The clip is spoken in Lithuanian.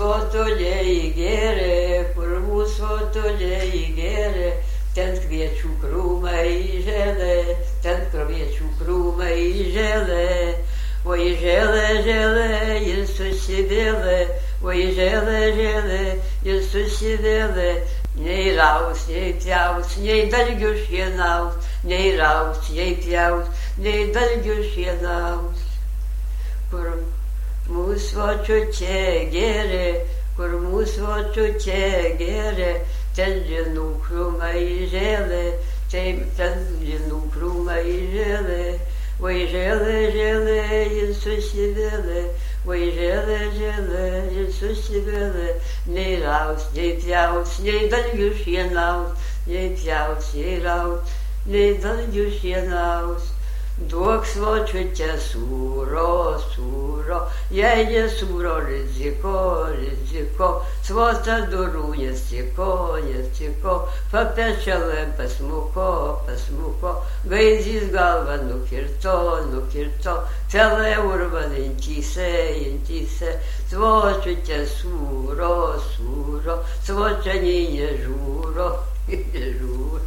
toliai gėrė, kur mūsų toliai gėrė, ten kviečių krūmai žėlė, ten kviečių krūmai žėlė, oi žėlė, žėlė ir susivėlė, oi žėlė, žėlė ir susivėlė, nei raus, nei pjaus, nei dalgių šienaus, nei raus, nei pjaus, nei dalgių šienaus. Kur mūsų čiučia gėrė, kur mūsų čiučia gėrė, ten žinų krūmai žėlė, ten žinų krūmai žėlė, oi žėlė, žėlė ir susivėlė, oi žėlė, žėlė ir susivėlė, nei raus, nei pjaus, nei dalgių šienaus, nei pjaus, nei raus, nei dalgių šienaus. Duok svočiučia sūro, sūro, jei nesūro riziko, riziko, svota durų nesiko, nesiko, papečelė pasmuko, pasmuko, gaizys galva nukirto, nukirto, celė urva intyse, intyse, svočiučia sūro, sūro, svočia nei nežūro, nežūro.